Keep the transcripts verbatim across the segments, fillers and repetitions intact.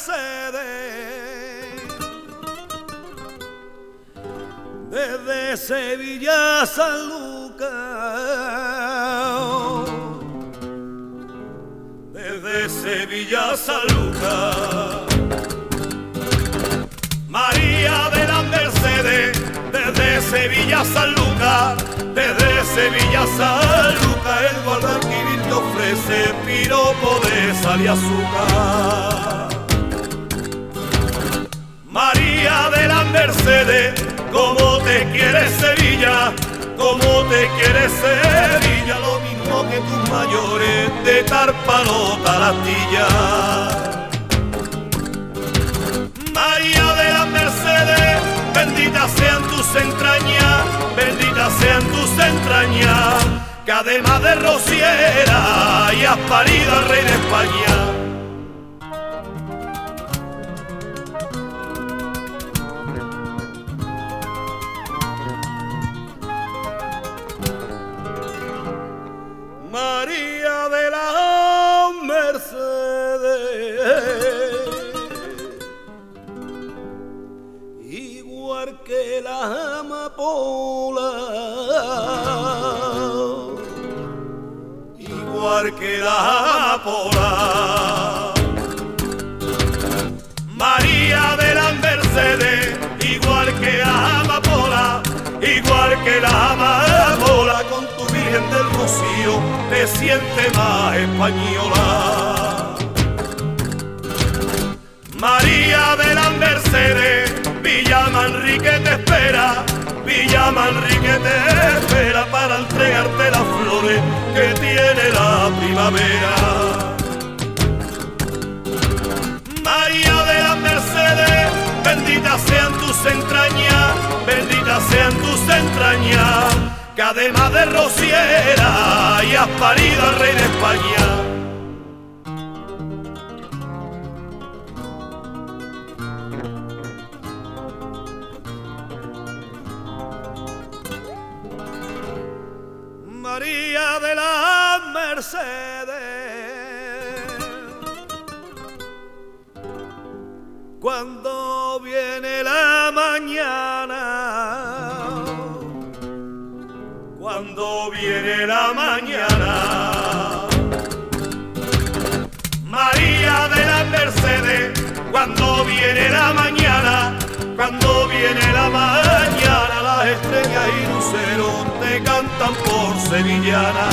Mercedes, desde Sevilla a San Lucas, desde Sevilla a San Lucas, María de las Mercedes, desde Sevilla a San Lucas, desde Sevilla a San Lucas, el Guadalquivir te ofrece piropo de sal y azúcar. María de las Mercedes, como te quiere Sevilla, como te quiere Sevilla, lo mismo que tus mayores de Tarpalota la Astilla. María de las Mercedes, benditas sean tus entrañas, benditas sean tus entrañas, que además de rociera y has parido al rey de España. María de las Mercedes, igual que la amapola, igual que la amapola. María de las Mercedes, igual que la amapola, igual que la amapola, con tu Virgen del Rocío te siente más española. María de las Mercedes, Villa Manrique te espera, Villa Manrique te espera para entregarte las flores que tiene la primavera. María de las Mercedes, benditas sean tus entrañas, benditas sean tus entrañas, que además de rociera y has parido al rey de España. María de las Mercedes, cuando viene la mañana, cuando viene la mañana, María de las Mercedes, cuando viene la mañana, cuando viene la mañana, las estrellas y luceros te cantan por sevillana.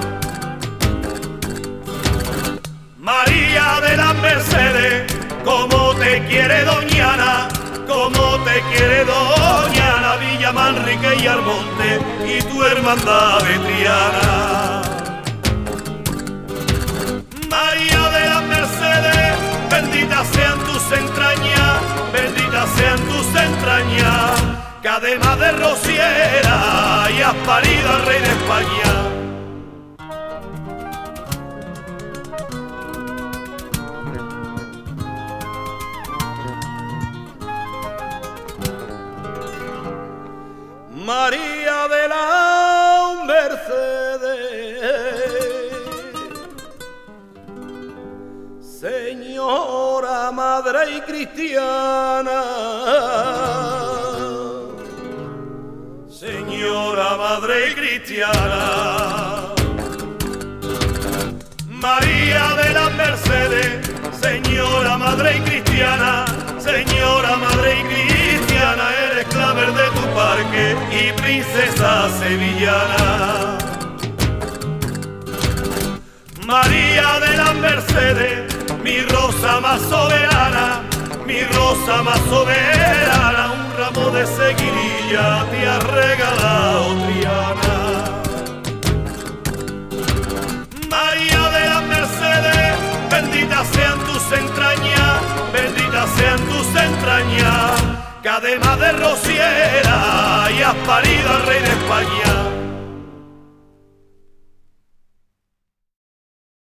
María de las Mercedes, como te quiere Doñana, como te quiere Doñana, Villa Manrique y Almonte y tu hermandad de Triana. María de las Mercedes, benditas sean tus entrañas, benditas sean tus entrañas, que además de rociera y has parido al rey de España. María de las Mercedes, señora madre y cristiana, señora madre y cristiana. María de las Mercedes, señora madre y cristiana, señora madre y cristiana, eres clavel de tu parque y princesa sevillana. María de las Mercedes, mi rosa más soberana, mi rosa más soberana, un ramo de seguirilla te ha regalado Triana. María de las Mercedes, benditas sean tus entrañas, benditas sean tus entrañas, que además de rociera y has parido al rey de España.